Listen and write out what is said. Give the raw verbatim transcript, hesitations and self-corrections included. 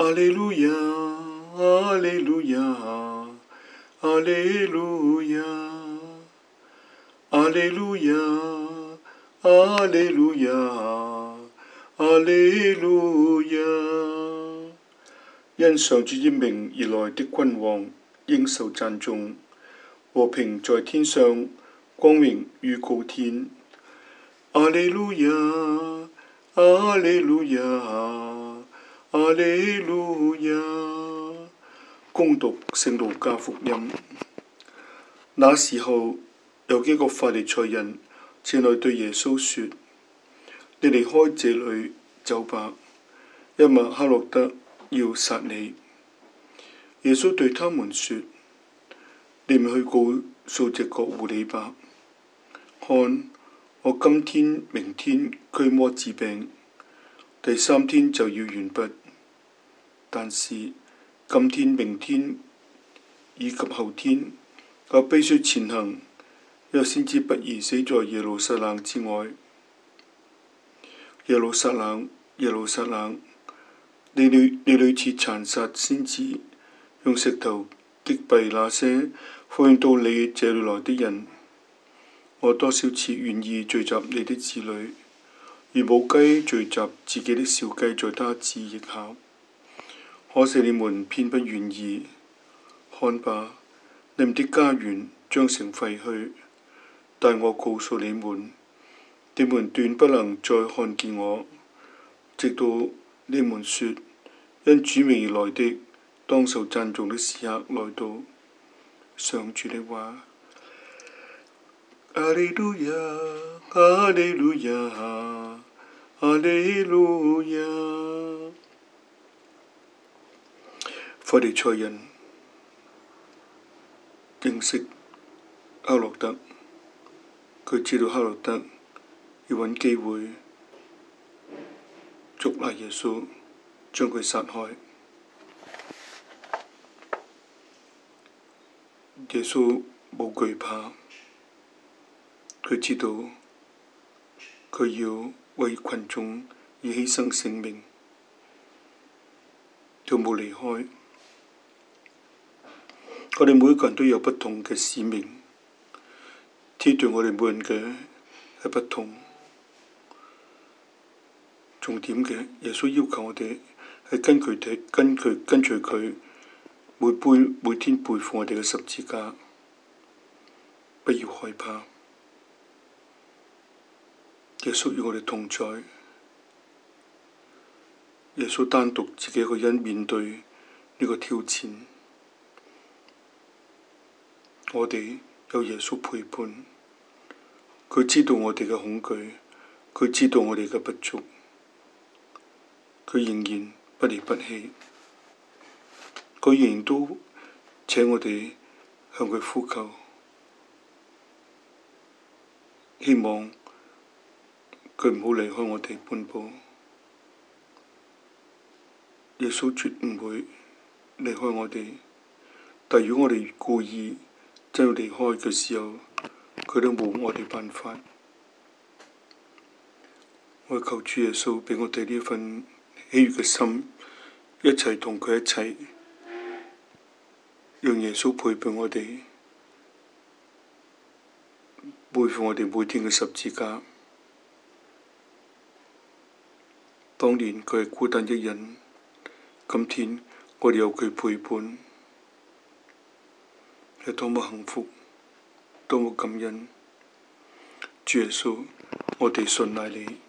阿利路亞，阿利路亞，阿利路亞，阿利路亞，阿利路亞，阿利路亞。因上主之名而來的君王，應受讚頌。和平在天上，光榮於高天。阿利路亞，阿利路亞，阿利路亞。恭讀聖路加福音。那時候，有幾個法利賽人前來對耶穌說：你離開這裏走吧，因為黑落德要殺你。耶穌對他們說：你們去告訴這個狐狸吧，看，我今天明天驅魔治病，第三天就要完畢。但是今天明天以及後天，我必須前行，因為先知不宜死在耶路撒冷之外。耶路撒冷，耶路撒冷，你屢你屢次殘殺先知，用石頭擊斃那些歡迎到你這裏來的人。我多少次願意聚集你的子女，如母雞聚集自己的小雞在它子翼下，可是你們偏不願意。看吧，你們的家園將成廢墟。但我告訴你們，你們斷不能再看見我，直到你們說，因主名而來的，當受讚頌的時刻來到。上主的話。阿利路亞，阿利路亞，阿利路亞。法利賽人認識黑落德，佢知道黑落德要揾機會捉拿耶穌，將佢殺害。耶穌冇懼怕，佢知道佢要為群眾而犧牲性命，都冇離開。我哋每一個人都有不同嘅使命，天對我哋每人嘅係不同。重點嘅，耶穌要求我哋係根據佢跟佢跟隨佢，每背每天背負我哋嘅十字架，不要害怕。耶穌與我哋同在，耶穌單獨自己一個人面對呢個挑戰。我哋有耶穌陪伴，佢知道我哋嘅恐懼，佢知道我哋嘅不足，佢仍然不離不棄，佢仍然都請我哋向佢呼求，希望佢唔好離開我哋半步。耶穌絕唔會離開我哋，但如果我哋故意真要離開嘅時候，佢都冇我哋辦法。我求主耶穌畀我哋呢份喜悅嘅心，一齊同佢一齊，讓耶穌陪伴我哋，背負我哋每天嘅十字架。當年佢係孤單一人，今天我哋有佢陪伴，係多麼幸福，多麼感恩。主耶穌，我哋信賴你。